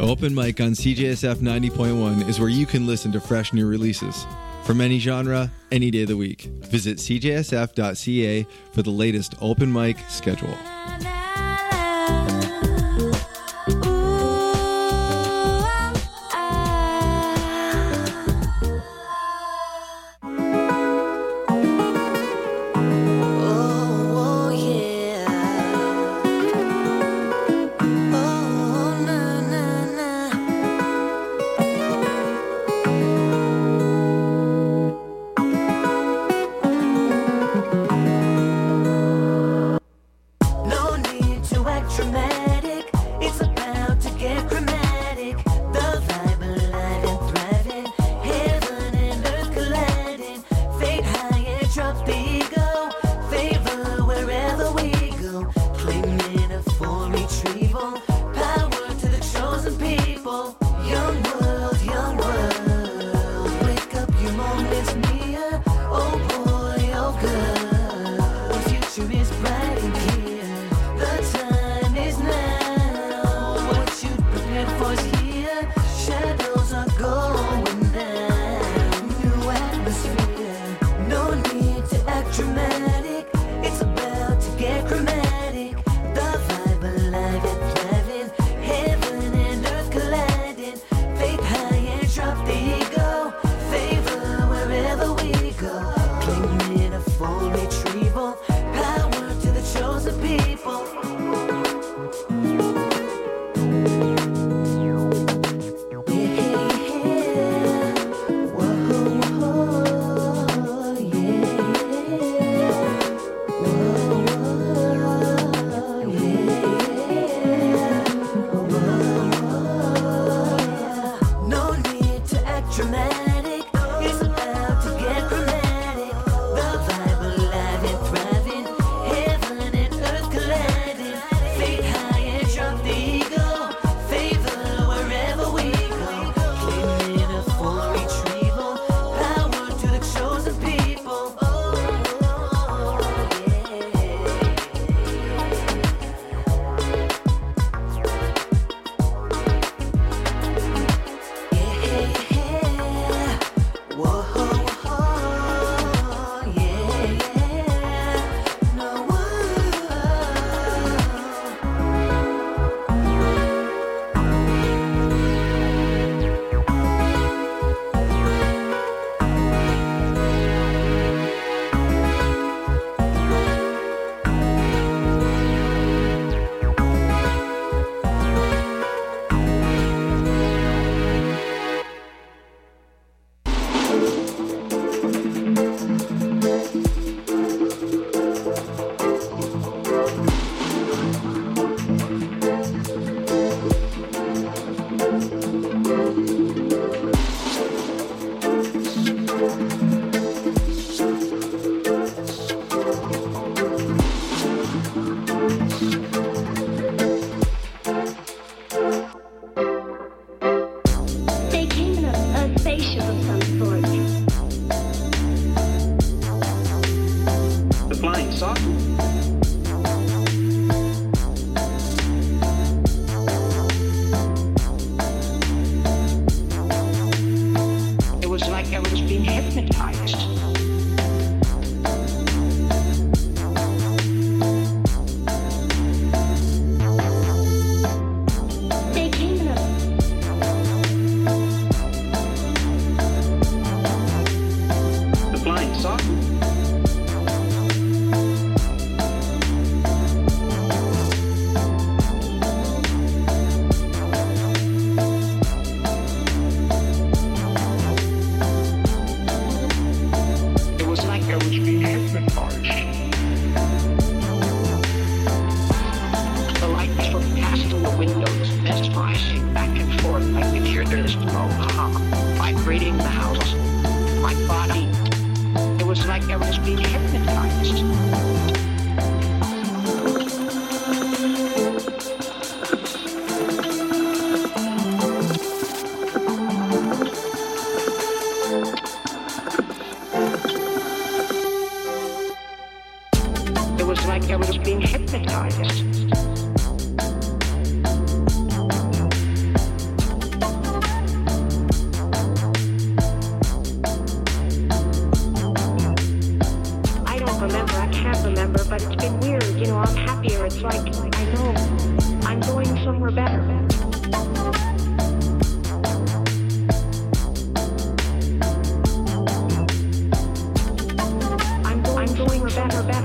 Open Mic on CJSF 90.1 is where you can listen to fresh new releases. From any genre, any day of the week. Visit cjsf.ca for the latest open mic schedule. I'm happier. It's like I know I'm going somewhere better. I'm going better.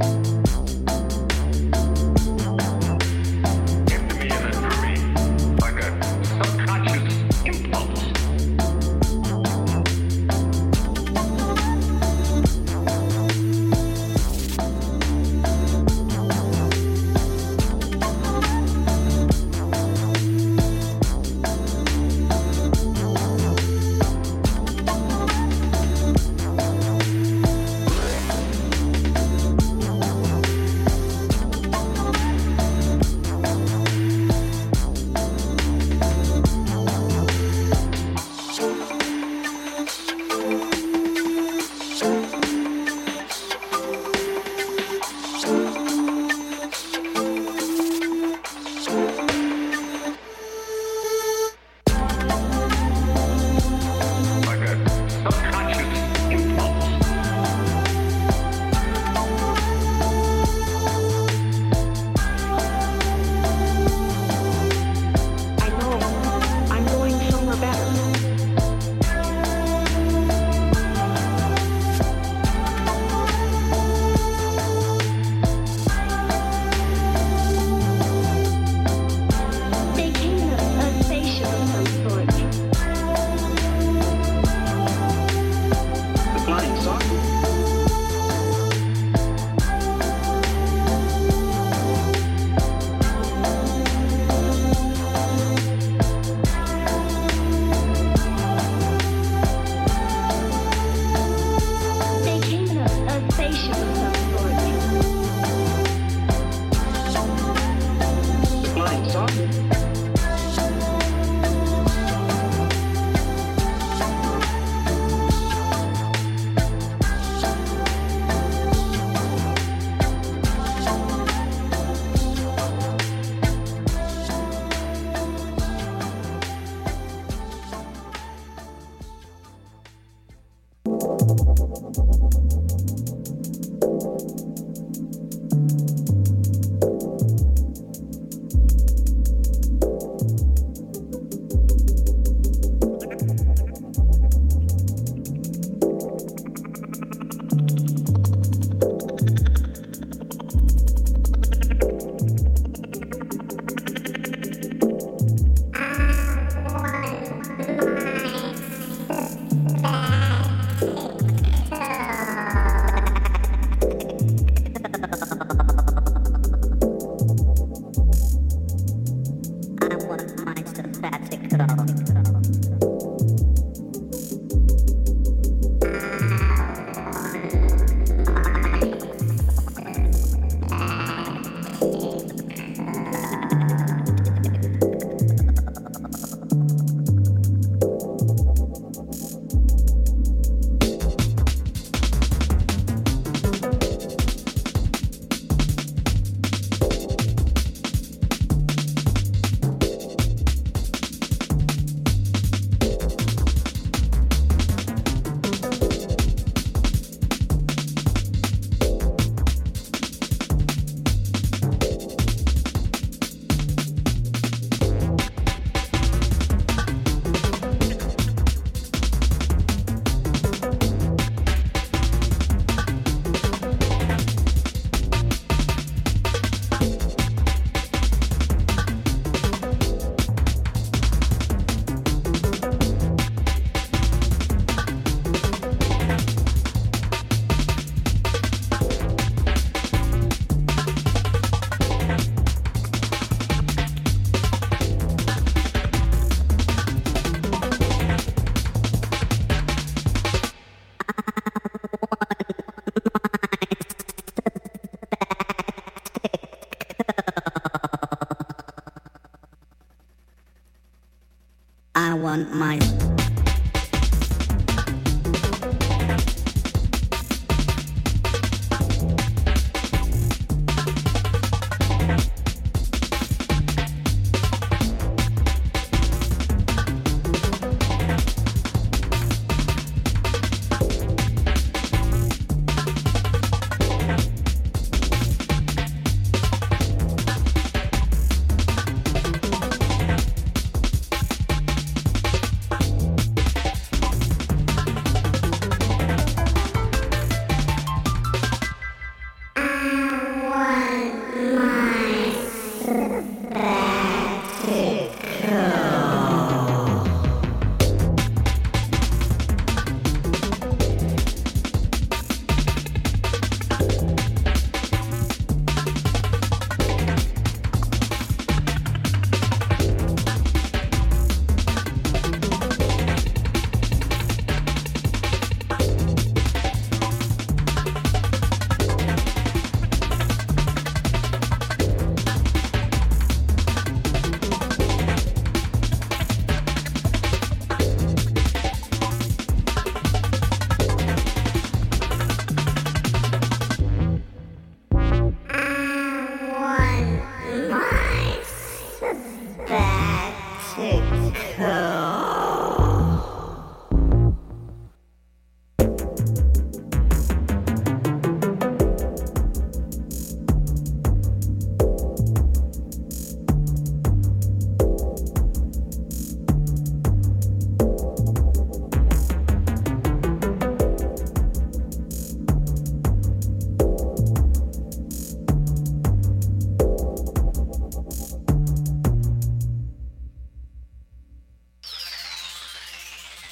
I want my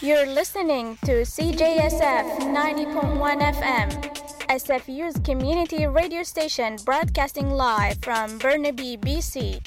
You're listening to CJSF 90.1 FM, SFU's community radio station broadcasting live from Burnaby, BC.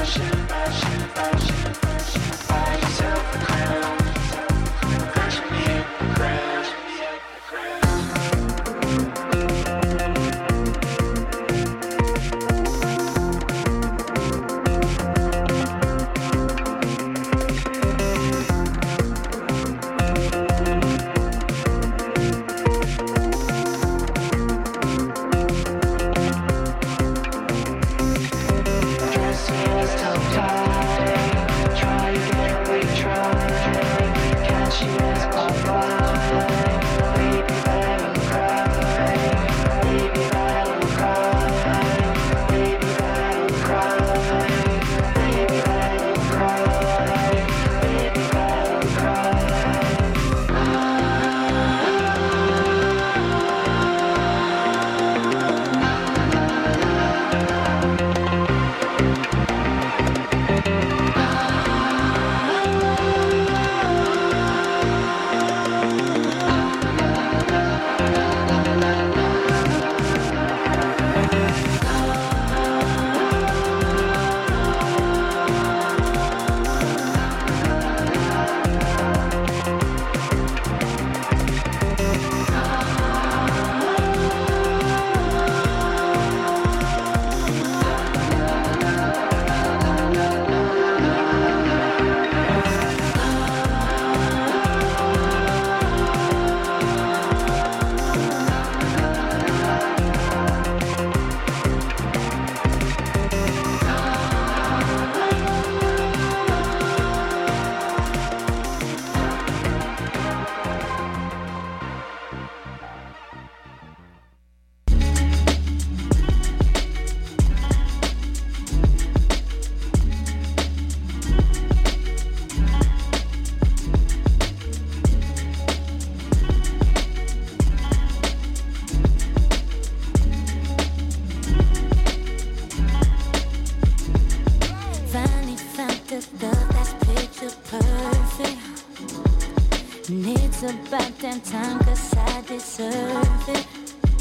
about damn time, 'cause I deserve it.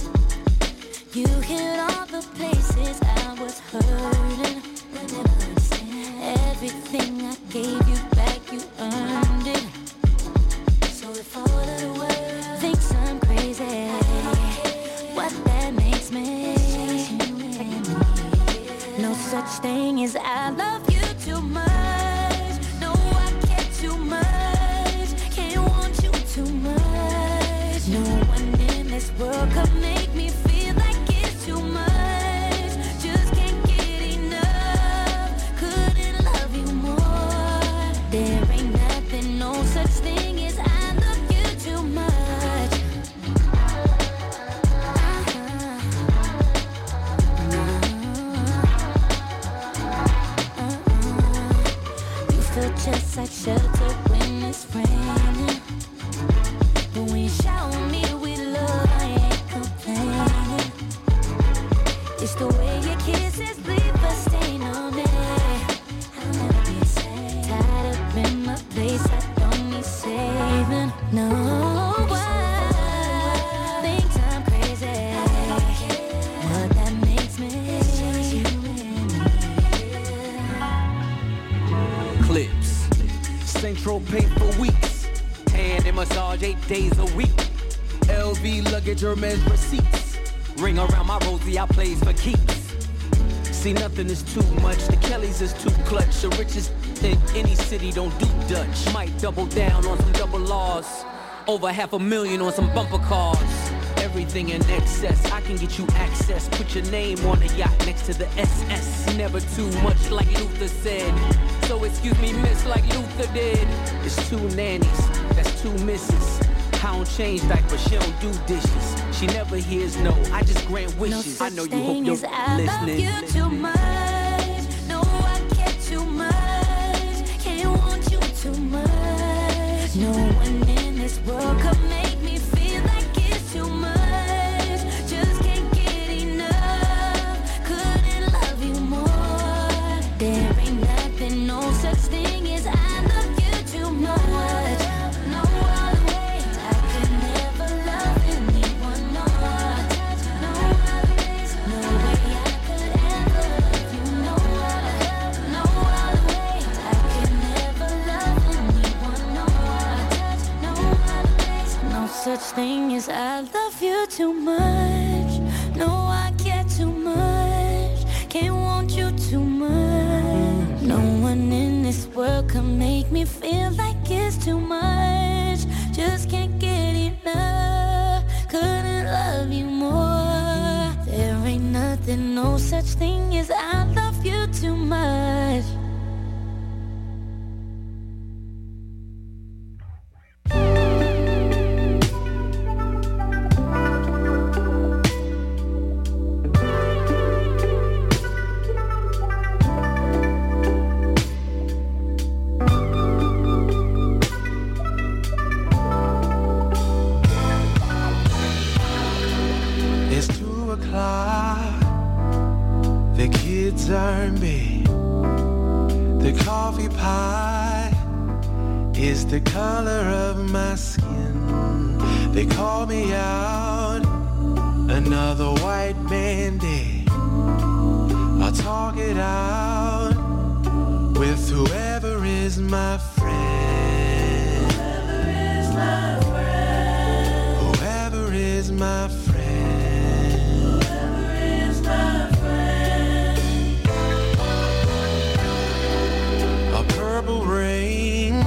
You hit all the places I was hurting. Everything I gave you back, you earned it. So if all of the world thinks I'm crazy, what that makes me, no such thing as I love you too much. No, I care too much. Can't want you too much. No one in this world could make me feel like it's too much. Just can't get enough. Couldn't love you more. There ain't nothing, no such thing as I love you too much. You feel just like shelter when it's raining. But when you shower me with love, I ain't complaining. It's the way your kisses leave a stain on me. I'll never be the same. Tied up in my place, I don't need saving. No one thinks I'm crazy. What that makes me, Clips. Central pay for weeks. Tan and massage 8 days a week. LV luggage, Hermes receipts. Ring around my rosy, I plays for keeps. See, nothing is too much. The Kellys is too clutch. The richest in any city don't do Dutch. Might double down on some double R's. Over $500,000 on some bumper cars. Everything in excess, I can get you access. Put your name on the yacht next to the SS. Never too much, like Luther said. So excuse me, miss, like Luther did. It's 2 nannies, that's 2 misses. I don't change diapers, she don't do dishes. She never hears no, I just grant no wishes. such I know you thing hope as you're I love listening. you too much. No, I care too much. Can't want you too much. No one in this world could make me feel like it's too much. Just can't get enough. Couldn't love you more. There ain't nothing, no such thing as I love you too much. No other way I could never love anyone more. No other way, no way I could ever love you thing as I love you too much. No, I care too much. Can't want you too much. No one in this world can make me feel like it's too much. Just can't get enough. Couldn't love you more. There ain't nothing, no such thing as I love you too much. The color of my skin. They call me out another white man day. I'll talk it out with whoever is my friend. Whoever is my friend. Whoever is my friend. Whoever is my friend. A purple rain,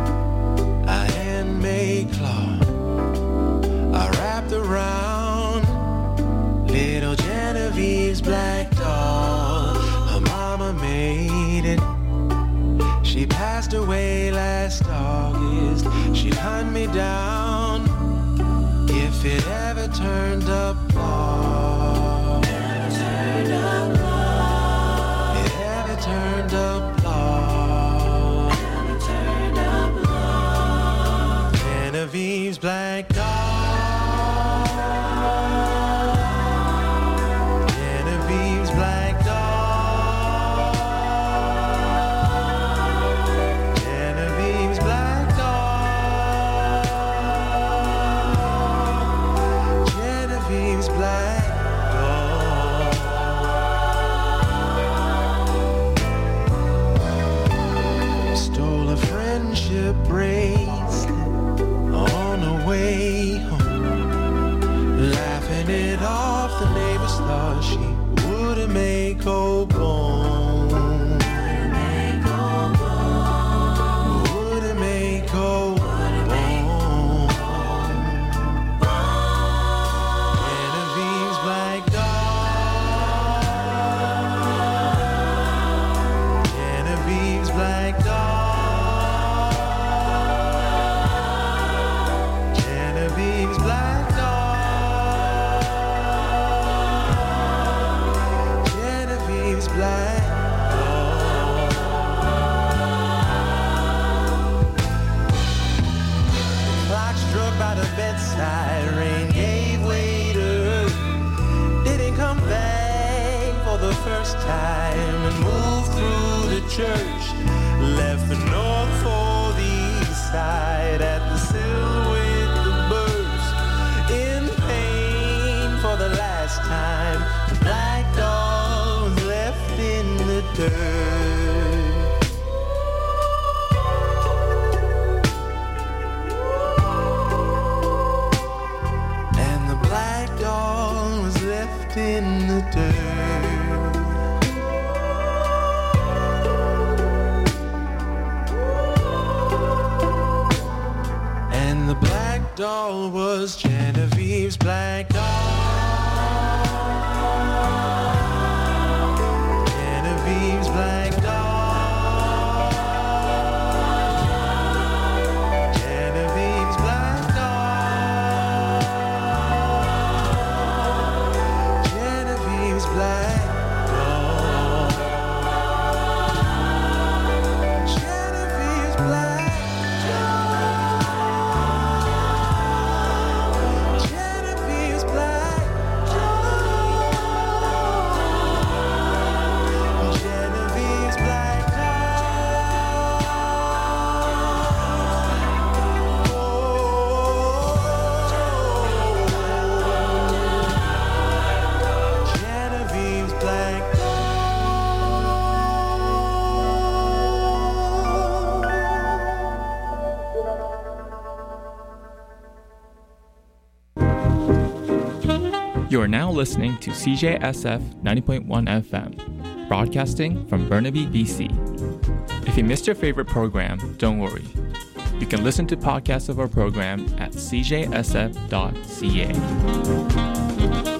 cloth I wrapped around little Genevieve's black doll. Her mama made it. She passed away last August. She'd hunt me down if it ever turned up law. It ever turned up law. It ever turned up law. Genevieve's black doll. Genevieve's black doll. Genevieve's black doll. Genevieve's black doll. Stole a friendship bracelet on the way home, laughing it off. The neighbors thought she wouldn't make old bone. Wouldn't make old bone. Genevieve's black doll. Genevieve's black doll. Genevieve's black doll. Genevieve's black doll. The clock struck by the bedside, rain gave way to her. Didn't come back for the first time and moved through the church. Left the north for the east side at the sill with the birds. In pain for the last time, the black doll was left in the dirt. And the black doll was left in the dirt. And the black doll was Genevieve's black doll. Genevieve's black doll. Genevieve's black doll. Genevieve's black doll. Genevieve's black doll. You are now listening to CJSF 90.1 FM, broadcasting from Burnaby, BC. If you missed your favorite program, don't worry. You can listen to podcasts of our program at cjsf.ca.